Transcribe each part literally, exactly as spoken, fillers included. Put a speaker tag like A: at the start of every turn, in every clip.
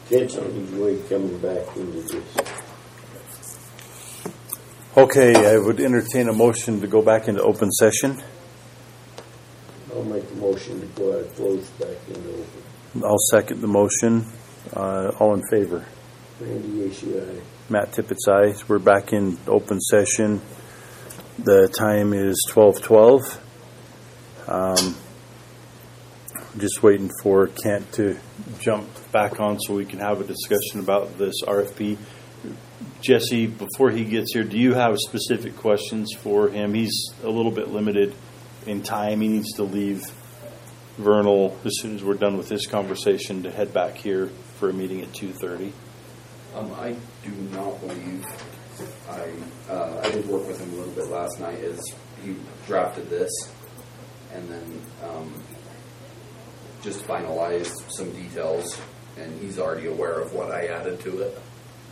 A: Kent's on his way coming back into this.
B: Okay, I would entertain a motion to go back into open session.
A: I'll make a motion to go out of closed back into open.
B: I'll second the motion. Uh, all in favor?
A: Randy, yes, you aye.
B: Matt Tippett's aye. We're back in open session. The time is twelve twelve. Um, just waiting for Kent to jump back on so we can have a discussion about this R F P. Jesse, before he gets here, do you have specific questions for him? He's a little bit limited in time. He needs to leave Vernal as soon as we're done with this conversation to head back here for a meeting at two thirty.
C: Um, I do not believe I uh, I did work with him a little bit last night as he drafted this and then um, just finalized some details, and he's already aware of what I added to it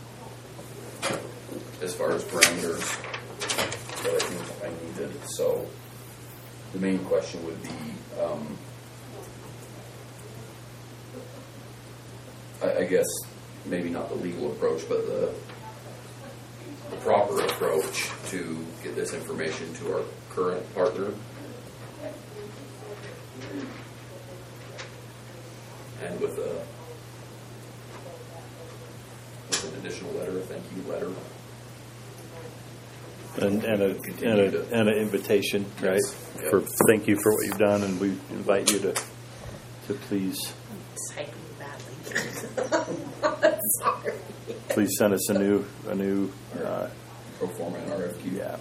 C: as far as parameters that I think I needed. So the main question would be um, I, I guess maybe not the legal approach, but the, the proper approach to get this information to our current partner. And with a with an additional letter, a thank you letter.
B: And, and, a, and, a, and an invitation, right?
C: Yes. Yep.
B: For thank you for what you've done, and we invite you to to please
D: Typing badly. Sorry.
B: please send us a new a new uh,
C: Pro forma and R F Q.
B: yeah.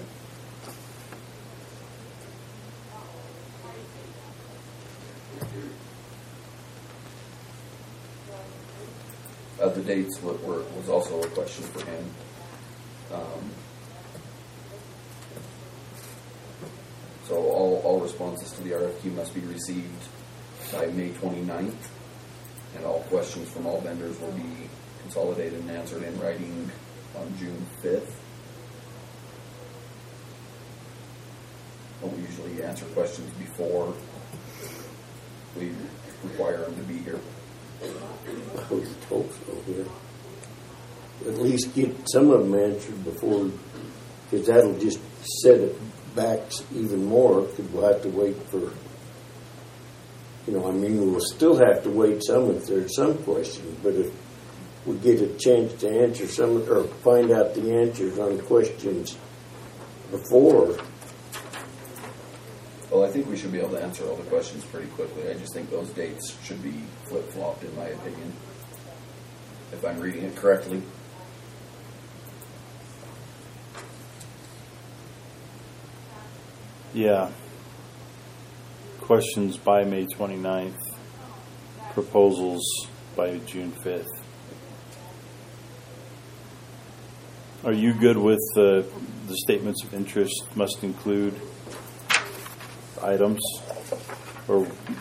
C: Uh, the dates were, were, was also a question for him. Um, so all, all responses to the R F Q must be received by May twenty-ninth, and all questions from all vendors will be consolidated and answered in writing on June fifth. Well, we usually answer questions before we require them to be here.
A: I would hope so, yeah. At least get some of them answered before, because that'll just set it back even more, because we'll have to wait for, you know, I mean, we'll still have to wait some if there's some questions, but if we get a chance to answer some, or find out the answers on questions before.
C: Well, I think we should be able to answer all the questions pretty quickly. I just think those dates should be flip-flopped, in my opinion, if I'm reading it correctly.
B: Yeah. Questions by May twenty-ninth. Proposals by June fifth. Are you good with the the statements of interest must include items, or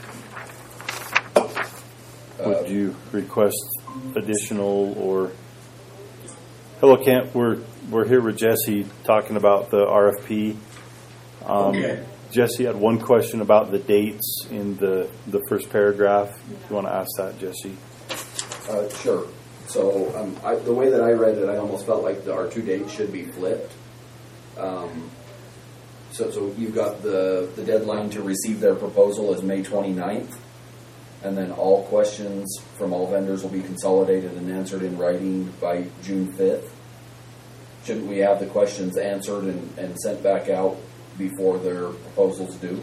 B: would
C: Uh,
B: you request additional? Or hello, Kent. We're we're here with Jesse talking about the R F P. Um,
E: Okay.
B: Jesse had one question about the dates in the the first paragraph. You want to ask that, Jesse?
C: Uh, sure. So um, I, the way that I read it, I almost felt like the, our two dates should be flipped. Um, so, so you've got the, the deadline to receive their proposal is May twenty-ninth, and then all questions from all vendors will be consolidated and answered in writing by June fifth. Shouldn't we have the questions answered and, and sent back out before their proposals due?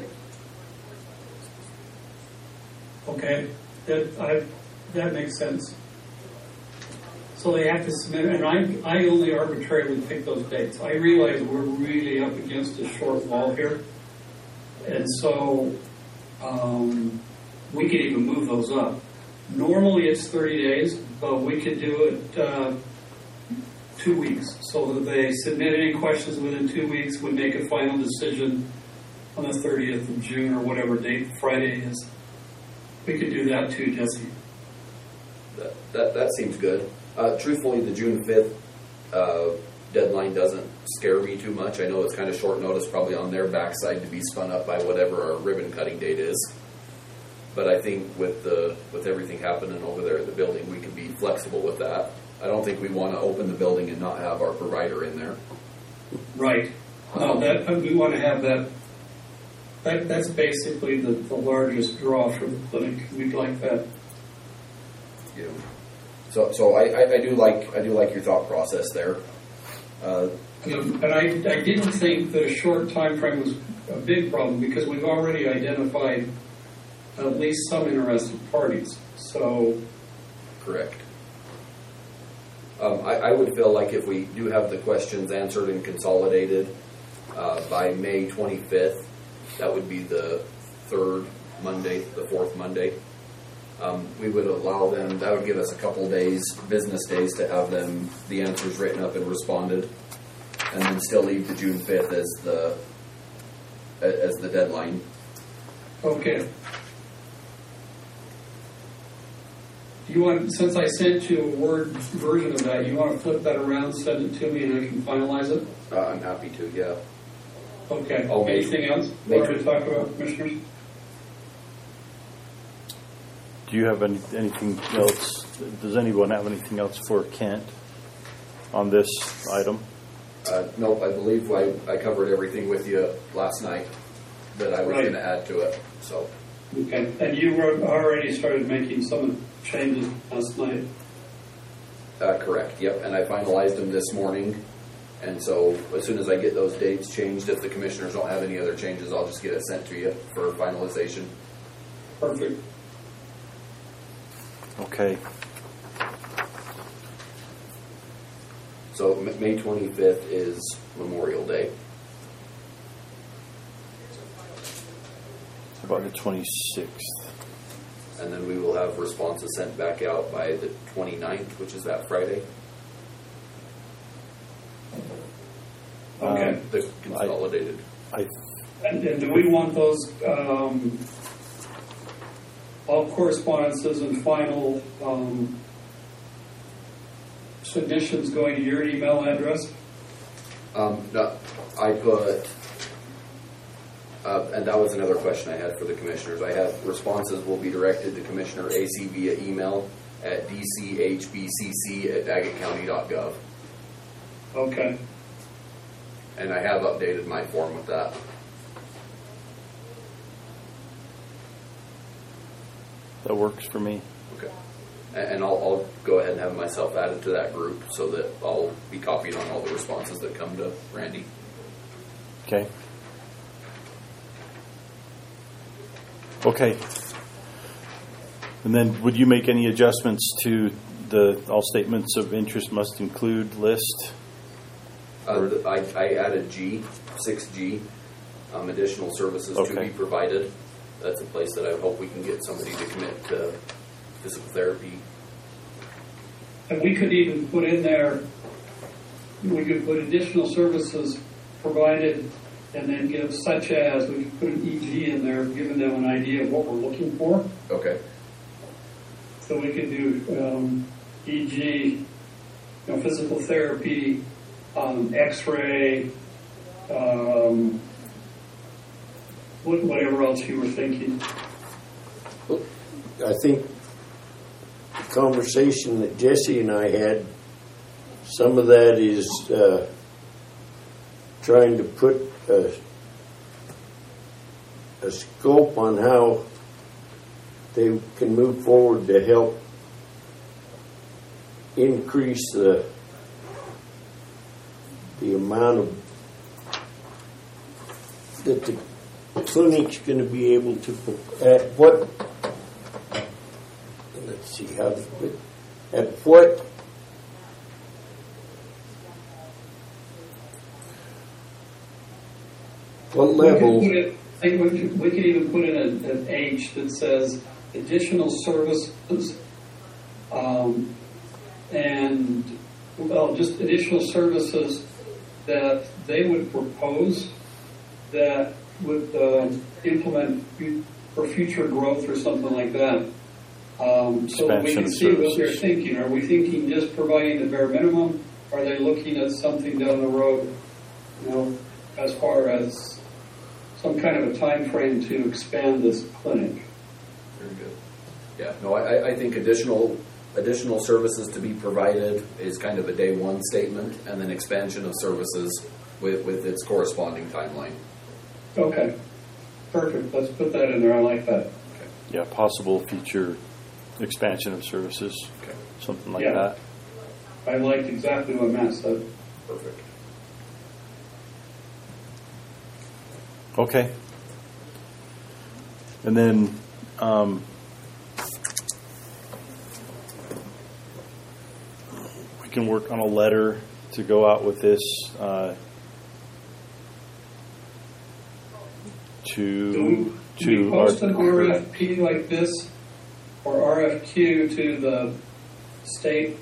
E: Okay, that I, that makes sense. So they have to submit, and I I only arbitrarily pick those dates. I realize we're really up against a short wall here, and so um, we could even move those up. Normally it's thirty days, but we could do it uh, two weeks, so that they submit any questions within two weeks. We make a final decision on the thirtieth of June or whatever date Friday is. We could do that too, Jesse.
C: That, that, that seems good. Uh, truthfully, the June fifth uh, deadline doesn't scare me too much. I know it's kind of short notice, probably on their backside to be spun up by whatever our ribbon cutting date is. But I think with the with everything happening over there at the building, we can be flexible with that. I don't think we want to open the building and not have our provider in there.
E: Right. No, that, we want to have that, that, that's basically the, the largest draw for the clinic. We'd like that.
C: You know, so so I, I, I do like I do like your thought process there. Uh,
E: You know, and I, I didn't think that a short time frame was a big problem because we've already identified at least some interested parties. So,
C: correct. Um, I, I would feel like if we do have the questions answered and consolidated uh, by May twenty-fifth, that would be the third Monday, the fourth Monday. Um, we would allow them, that would give us a couple days, business days, to have them, the answers written up and responded, and then still leave the June fifth as the, as the deadline.
E: okay. Do you want, since I sent you a Word version of that, you want to flip that around, send it to me, and I can finalize it?
C: Uh, I'm happy to, yeah.
E: Okay.
C: Oh, May-
E: Anything else
C: May-
E: more to talk about, Commissioners?
B: Do you have any, anything else? Does anyone have anything else for Kent on this item?
C: Uh, nope, I believe I, I covered everything with you last night that I was
E: Right.
C: going to add to it. So,
E: Okay. And you wrote, already started making some changes last night?
C: uh, correct. Yep, and I finalized them this morning. And so, as soon as I get those dates changed, if the commissioners don't have any other changes, I'll just get it sent to you for finalization.
E: Perfect.
B: Okay.
C: So, M- May twenty-fifth is Memorial Day.
B: How about the twenty-sixth?
C: And then we will have responses sent back out by the twenty-ninth, which is that Friday.
E: Okay.
B: Um,
C: The consolidated.
B: I
E: And, and do we want those, um, all correspondences and final, um, submissions going to your email address?
C: Um, no, I put, uh, and that was another question I had for the commissioners. I have responses will be directed to Commissioner A C via email at d c h b c c at daggett county dot gov.
E: Okay.
C: And I have updated my form with that.
B: that works for me.
C: Okay. And, and I'll, I'll go ahead and have myself added to that group so that I'll be copied on all the responses that come to Randy.
B: Okay. Okay. And then would you make any adjustments to the all statements of interest must include list?
C: Uh, the- I, I added G, six G, um, additional services to
B: Okay.
C: be provided. That's a place that I hope we can get somebody to commit to physical therapy.
E: And we could even put in there, we could put additional services provided and then give such as, we could put an E G in there, giving them an idea of what we're looking for.
C: Okay.
E: So we could do um, E G, you know, physical therapy, um, X-ray, um, what- whatever else you were thinking.
A: I think the conversation that Jesse and I had, some of that is uh, trying to put a, a scope on how they can move forward to help increase the the amount of that the clinic's going to be able to at what let's see how to put at what what level.
E: We could, put it, I think we could, we could even put in an, an H that says additional services, um, and well, just additional services that they would propose that would uh, implement fu- for future growth or something like that. Um, so that we
B: Expansion
E: can
B: of
E: see what they're
B: services.
E: thinking. Are we thinking just providing the bare minimum? Are they looking at something down the road, you know, as far as some kind of a time frame to expand this clinic?
C: Very good. Yeah, no, I, I think additional additional services to be provided is kind of a day one statement, and then expansion of services with, with its corresponding timeline.
E: Okay, perfect. Let's put that in there. I like that.
C: Okay.
B: Yeah, possible future expansion of services,
C: Okay.
B: something like
E: Yeah.
B: that.
E: I liked exactly what Matt said.
C: Perfect.
B: Okay. And then, um, we can work on a letter to go out with this uh, to
E: Do we, do we
B: to
E: post an
B: our.
E: R F P like this or R F Q to the state?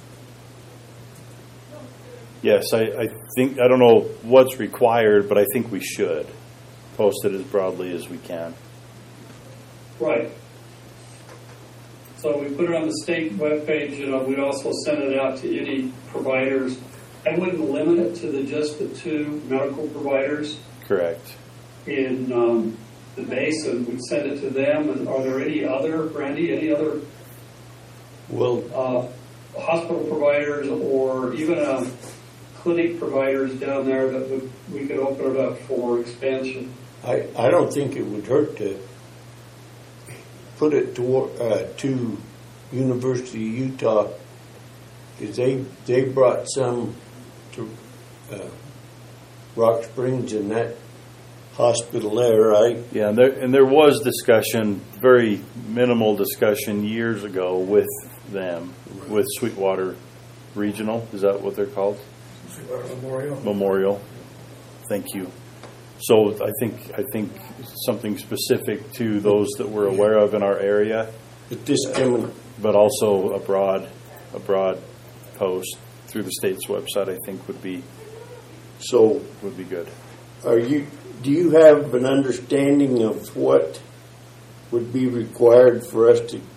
B: Yes, I, I think I don't know what's required, but I think we should post it as broadly as we can.
E: Right. So we put it on the state webpage, and uh, we'd also send it out to any providers. I wouldn't limit it to the just the two medical providers
B: Correct.
E: in um, the basin. We'd send it to them. And are there any other, Randy, any other
A: Well,
E: uh, hospital providers or even um, clinic providers down there that would, we could open it up for expansion?
A: I, I don't think it would hurt to put it to, uh, to University of Utah, because they, they brought some to uh, Rock Springs and that hospital there, right?
B: Yeah, and there and there was discussion, very minimal discussion years ago with them, with Sweetwater Regional. Is that what they're called?
D: Sweetwater Memorial.
B: Memorial. Thank you. So I think I think something specific to those that we're aware of in our area,
A: But this coming,
B: but also a broad a broad post through the state's website, I think would be
A: so
B: would be good.
A: are you, do you have an understanding of what would be required for us to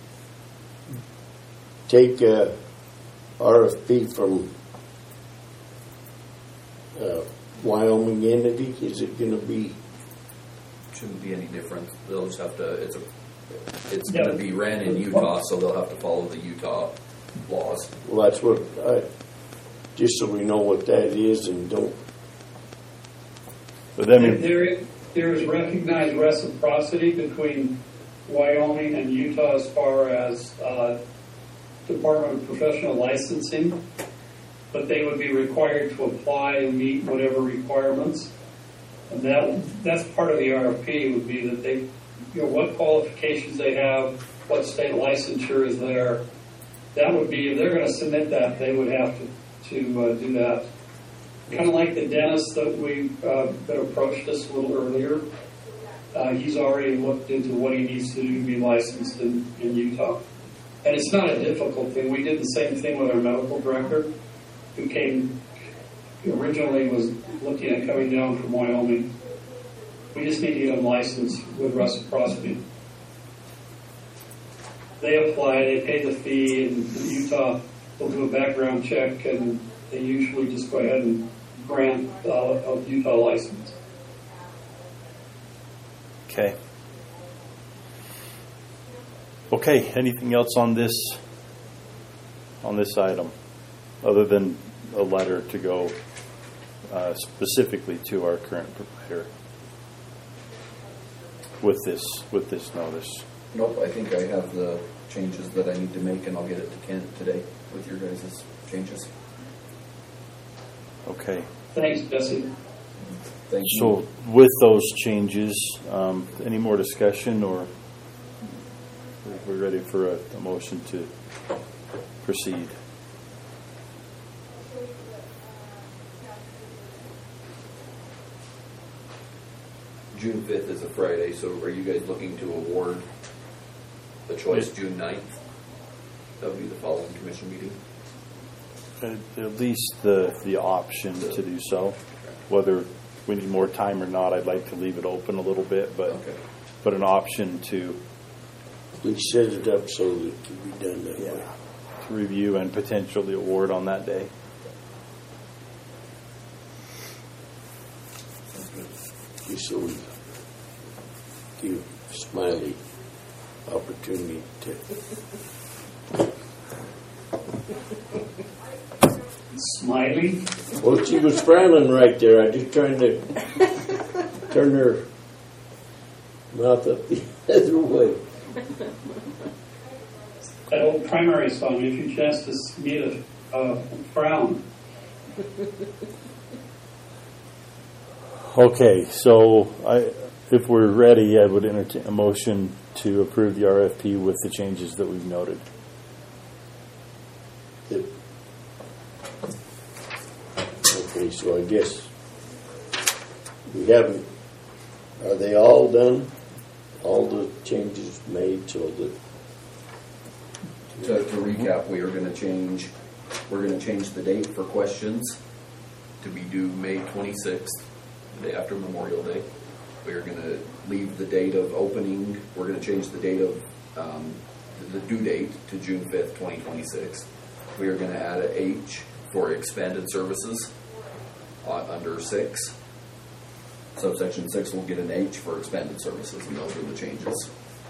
A: take a R F P from uh, Wyoming entity? Is it going to be?
C: Shouldn't be any different. They'll just have to. It's a. It's
E: Yeah.
C: going to be ran in Utah, so they'll have to follow the Utah laws.
A: Well, that's what I, just so we know what that is and don't.
B: But then,
E: There, there is recognized reciprocity between Wyoming and Utah as far as uh, Department of Professional Licensing, but they would be required to apply and meet whatever requirements. And that that's part of the R F P would be that they, you know, what qualifications they have, what state licensure is there. That would be, if they're going to submit that, they would have to, to uh, do that. Kind of like the dentist that we uh, that approached us a little earlier. Uh, he's already looked into what he needs to do to be licensed in, in Utah. And it's not a difficult thing. We did the same thing with our medical director, who came, originally was looking at coming down from Wyoming. We just need to get him licensed with reciprocity. They apply, they pay the fee, and Utah will do a background check, and they usually just go ahead and grant uh, a Utah license.
B: okay. Okay, anything else on this on this item other than a letter to go uh, specifically to our current provider with this with this notice?
C: Nope, I think I have the changes that I need to make, and I'll get it to Kent today with your guys' changes.
B: Okay.
E: Thanks, Jesse.
C: Thank you.
B: So with those changes, um, any more discussion, or we're ready for a, a motion to proceed?
C: June fifth is a Friday, so are you guys looking to award the choice
B: Yeah.
C: June ninth? That would be the following commission meeting.
B: At, at least the the option to do so. Whether we need more time or not, I'd like to leave it open a little bit, but
C: Okay.
B: but an option to
A: We set it up so that it can be done that way.
B: to review and potentially award on that day.
A: Just so we give Smiley opportunity to
E: Smiley.
A: Well, she was frowning right there. I just trying to turn her mouth up the other way.
E: That old primary song, if you chance to meet a uh, frown.
B: Okay, so I, if we're ready, I would entertain a motion to approve the R F P with the changes that we've noted.
A: The- Okay, so I guess we haven't, are they all done? All the changes made so that,
C: To, to recap, we are going to change, we're going to change the date for questions to be due May twenty-sixth, the day after Memorial Day. We are going to leave the date of opening, we're going to change the date of, um, the due date to June fifth, twenty twenty-six. We are going to add a H for expanded services uh, under six. Subsection six will get an H for expanded services, and those are the changes.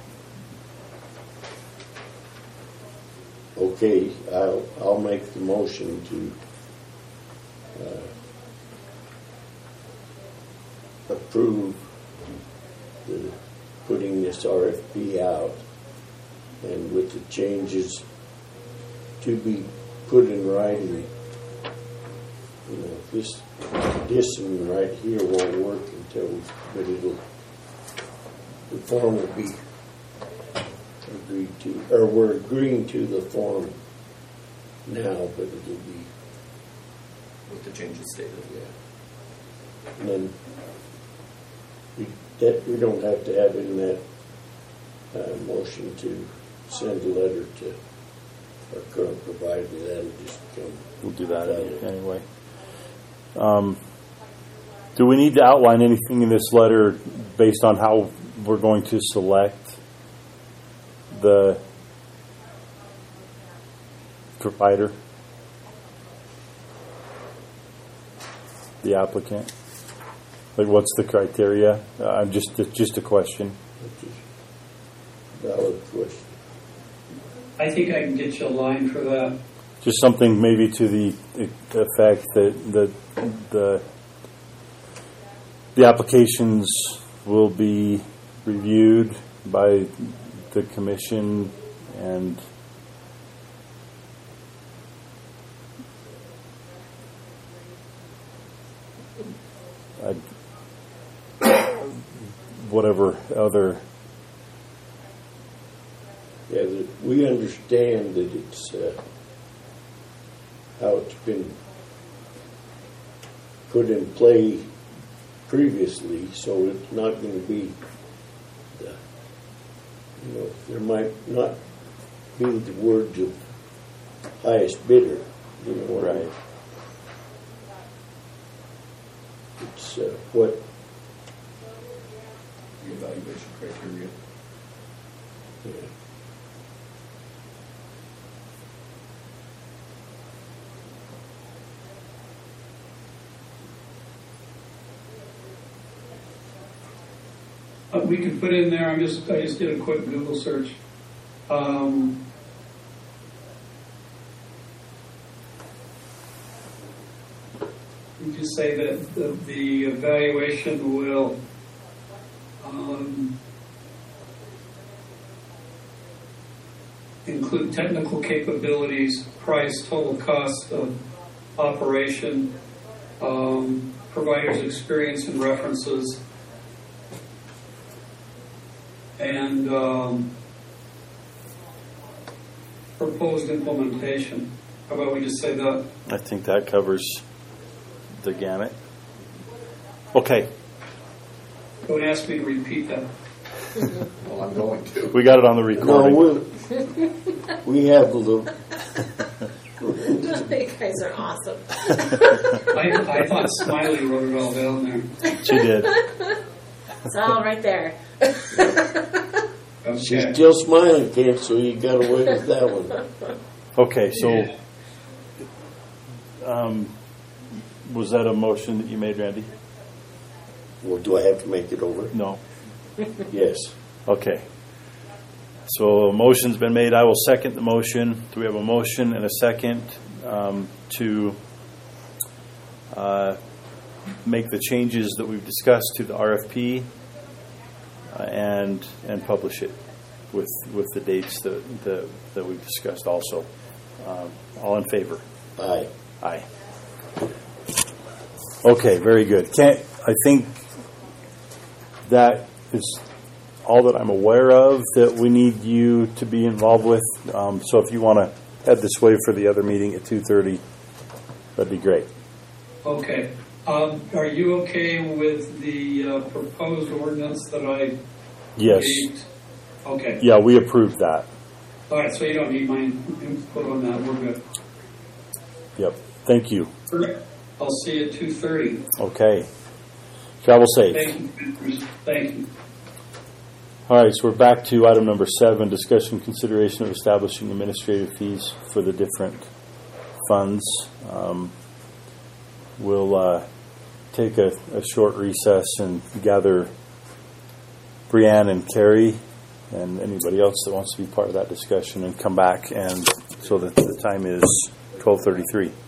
A: okay, I'll, I'll make the motion to uh, approve the, putting this R F P out, and with the changes to be put in writing. You know, this addition right here won't work until, we, but it'll, the form will be agreed to, or we're agreeing to the form now, but it'll be,
C: With the changes stated.
A: yeah. And then we, that, we don't have to have in that uh, motion to send a letter to our current provider. That'll just come.
B: We'll do that anyway. Um, do we need to outline anything in this letter based on how we're going to select the provider, the applicant? Like, what's the criteria? Uh, I'm just it's just a question.
A: Which is a valid question.
E: I think I can get you a line for that.
B: Just something maybe to the effect that the the the applications will be reviewed by the commission and I, whatever other.
A: Yeah, that we understand that it's uh, how it's been put in play previously, so it's not going to be, the, you know, there might not be the words of highest bidder, you know what I mean?
B: Right.
A: It's uh, what,
C: The evaluation criteria.
A: yeah.
E: Uh, we could put in there. I'm just. I just did a quick Google search. Um, you just say that the, the evaluation will um, include technical capabilities, price, total cost of operation, um, provider's experience and references, and um, proposed implementation. How about we just say that?
B: I think that covers the gamut. Okay,
E: Don't ask me to repeat that.
C: Well, I'm going to.
B: we got it on the
A: No,
B: recording.
A: we'll, we have a little,
D: You guys are awesome.
E: I, I thought Smiley wrote it all down there.
B: She did.
D: It's all right there.
A: she's
E: Okay.
A: still smiling, Kent, so you got away with that one.
B: Okay, so um, was that a motion that you made, Randy?
A: Well, do I have to make it over?
B: No.
A: Yes.
B: Okay. So a motion's been made. I will second the motion. Do we have a motion and a second um, to uh, make the changes that we've discussed to the R F P uh, and and publish it with with the dates that that, that we've discussed also? Um, all in favor?
A: Aye.
B: Aye. Okay, very good. Can't, I think that is all that I'm aware of that we need you to be involved with. Um, so if you want to head this way for the other meeting at two thirty, that'd be great.
E: Okay. Um, are you okay with the uh, proposed ordinance that I
B: Yes.
E: gave? Okay.
B: Yeah, we approved that.
E: All right, so you don't need my input on that. We're good.
B: Yep. Thank you.
E: I'll see you at two thirty.
B: Okay. Travel safe.
E: Thank you, Commissioners. Thank you.
B: All right, so we're back to item number seven, discussion consideration of establishing administrative fees for the different funds. Um, we'll uh, take a, a short recess and gather Brianne and Carrie and anybody else that wants to be part of that discussion and come back, and so that the time is twelve thirty-three.